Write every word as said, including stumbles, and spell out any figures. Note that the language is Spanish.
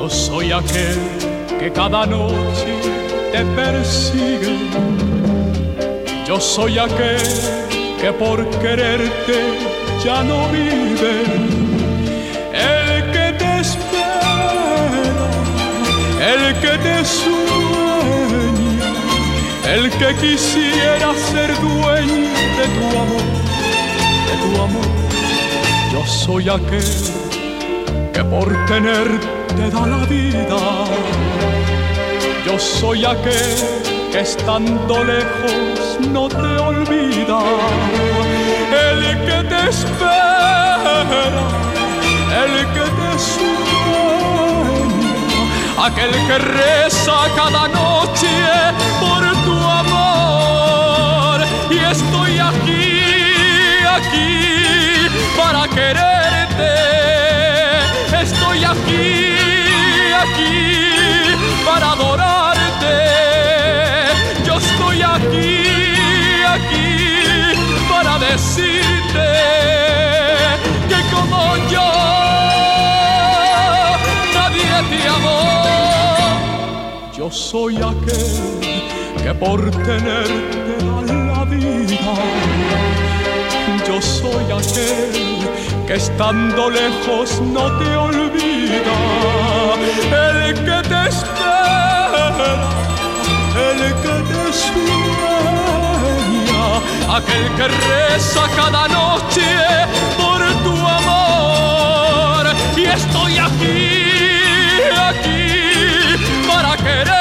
Yo soy aquel que cada noche te persigue. Yo soy aquel que por quererte ya no vive. El que te espera, el que te sueña, el que quisiera ser dueño de tu amor, de tu amor. Yo soy aquel que por tenerte da la vida. Yo soy aquel que estando lejos no te olvida. El que te espera, el que te sueña, aquel que reza cada noche por tu amor. Y estoy aquí, aquí para quererte. Estoy aquí, aquí para adorarte. Yo estoy aquí, aquí para decirte que como yo nadie te amó. Yo soy aquel que por tenerte da la vida. Yo soy aquel que estando lejos no te olvida. El que te espera, el que te sueña, aquel que reza cada noche por tu amor. Y estoy aquí, aquí para querer.